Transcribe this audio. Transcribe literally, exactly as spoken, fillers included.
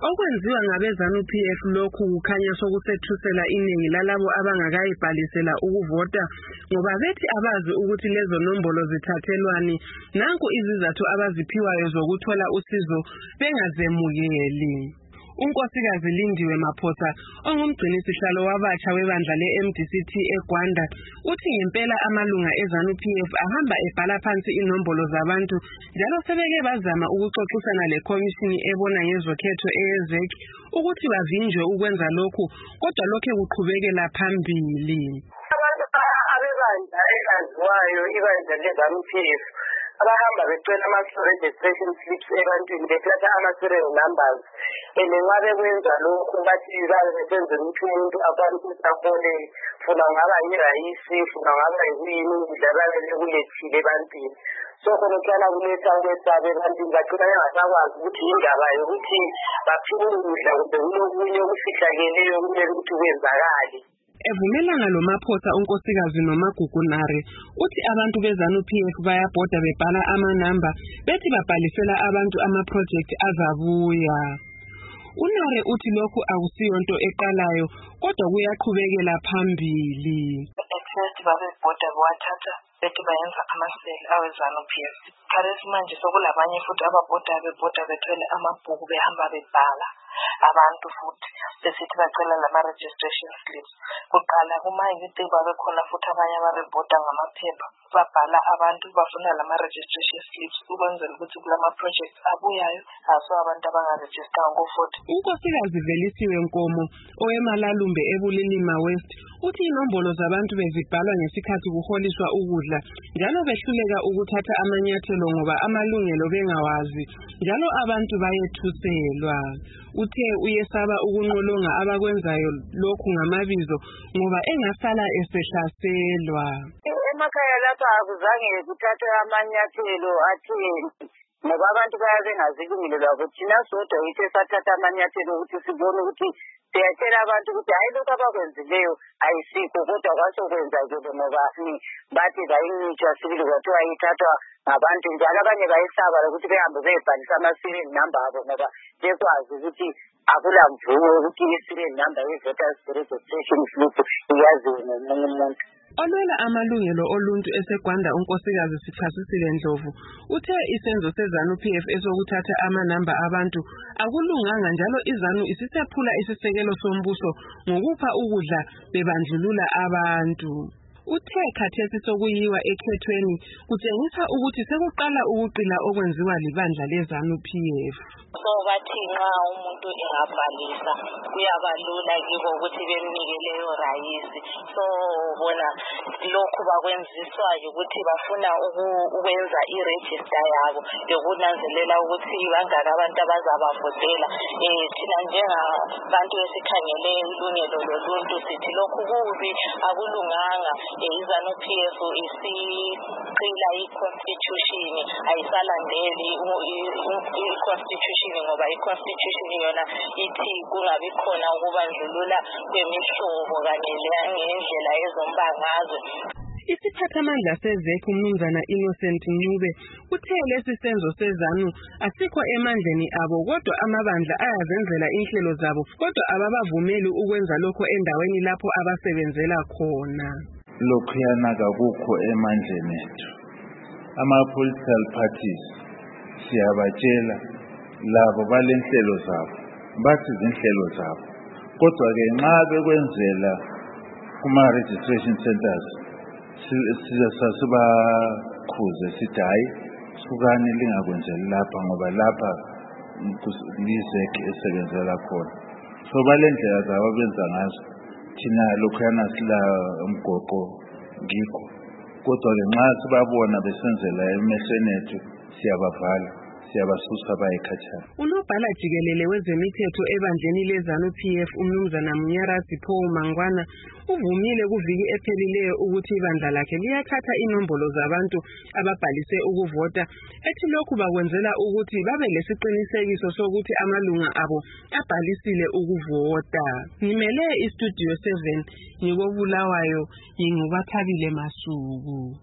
Okwenziwa ngabe-ZANU-P F lokhu kukhanya sokusethusela iningi lalabo abangakayibhalisela ukuvota ngoba bethi abazi ukuthi lezo nombolo zithathelwani. Nanku izizathu abaziphiwayo zokuthola usizo bengazemukeli. uNkosikazi Lindiwe Maphosa ongumgcinisihlalo wabatsha webandla le-M D C T eGwanda uthi ngempela amalunga e-ZANU-P F ahamba ebhala phansi inombolo zabantu njalo sebeke bazama ukuxoxisana lekhomishini ebona ngezokhetho e-ZEC ukuthi bavinjwe ukwenza lokhu kodwa lokho kuqhubekela phambili. Abantu abebandla elaziwayo ibandla le-ZANU-P F abahamba becela ama-registration slips ebantwini bethatha ama-serial numbers elenxa bekwenza lokhu bathi babesenzela ukuthi umuntu akwanise ahole funa ngaba yirayisi funa ngaba yini ukudla babele kulethile ebantwini. So khona kuhlala kuletha ukwesaba ebantwini bagcina bengasakwazi ukuthi yindaba yokuthi baphiwe ukudla kumbe kulokunye okufihlakeleyo kumele ukuthi kwenzakale. Evumelana lo Maphosa uNkosikazi noMagugunare uthi abantu be-ZANU-P F bayabhoda bebhala amanamba bethi babhalisela abantu ama-project azabuya. uNare uthi lokhu akusiyonto eqalayo kodwa kuyaqhubekela phambili. First babebhoda bawathatha bethi bayenza amaseli awe-ZANU-P F. Khathesi manje sokulabanye futhi ababhoda bebhoda bethwele amabhuku behamba bebhala abantu futhi besithi bacela lama-registration slips. Kuqala kuma-youth babekhona futhi abanye ababebhoda ngamaphepha babhala abantu bafuna lama-registration slips ukwenzela ukuthi kulama-project abuyayo aso abantu abangarejistanga ngo-forty. uNkosikazi Velisiwe Nkomo oweMalalumbe eBulilima West uthi inombolo zabantu bezibhalwa ngesikhathi kuholiswa ukudla njalo behluleka ukuthatha amanyathelo ngoba amalungelo bengawazi njalo abantu bayethuselwa. Uthe uyesaba ukunqolonga abakwenzayo lokhu ngamabizo ngoba engasala esehlaselwa. Emakhaya lapha akuzange kuthathwe amanyathelo atheni ngoba abantu bayabe bengazikulungele lwabo thina sodwa yithe sathatha amanyathelo ukuthi sibone ukuthi siyatshela abantu ukuthi hayi lokhu abakwenzileyo ayisikho kodwa kwasokwenzakele ngoba bathi bayinitsha sibili kwathiwa ayithathwa ngabantu njalo abanye bayisaba ukuthi behambe beyibhalisa ama-serial number abo ngoba bekwazi ukuthi akula mvumo yokuthi i-serial number ye-voters registration slip iyaziwe ngomunye umuntu. Olwela amalungelo oluntu eseGwanda uNkosikazi Sichasisile Ndlovu uthe isenzo se-ZANU-P F esokuthatha amanamba abantu akulunganga njalo iZANU isisephula isisekelo sombuso ngokupha ukudla bebandlulula abantu. Uthe khathesi sokuyiwa ekhethweni kutshengisa ukuthi sekuqala ukuqila okwenziwa libandla le-ZANU-P F. So bathi nxa umuntu engabhalisa kuyabalula kibo ukuthi bemnike leyo rayisi. So bona lokhu bakwenziswayo ukuthi bafuna ukwenza i-register yabo yokunanzelela ukuthi bangaka abantu abazabavotela. Eh thina njengabantu esikhangele ilungelo loluntu sithi lokhu kubi akulunganga. iZANU-P F isiqila i-constitution ayisalandeli i-constitution ngoba i-constitution yona ithi kungabi khona ukubandlulula kwemihlobo kanye ngendlela ezombangazwe. Isiphathamandla se-ZEC uMnumzana Innocent Ncube uthe lesi senzo seZANU asikho emandleni abo kodwa amabandla ayazenzela inhlelo zabo kodwa ababavumeli ukwenza lokho endaweni lapho abasebenzela khona. Lokhu yanaka kukho emandleni ethu. Ama-political parties siyabatshela labo balenhlelo zabo bathi izinhlelo zabo kodwa-ke nxa bekwenzela kuma-registration centers sasibakhuze sithi hayi sukani lingakwenzeli lapha ngoba lapha li-ZEC esebenzela khona. So balendlela zabo benza ngazo thina lokhuyana sila umgoqo ngikho kodwa-ke nxa sibabona besenzela emehlweni ethu siyabavala siyabasusa bayekhatshana. Unobhala jikelele wezemithetho ebandleni le-ZANU-P F uMnumzana Mnyarasi Paul Mangwana uvumile kuviki ephelileyo ukuthi ibandla lakhe liyathatha inombolo zabantu ababhalise ukuvota ethi lokhu bakwenzela ukuthi babe lesiqinisekiso sokuthi amalunga abo abhalisile ukuvota. Ngimele iStudio seven ngikobulawayo nginguBathabile Masuku.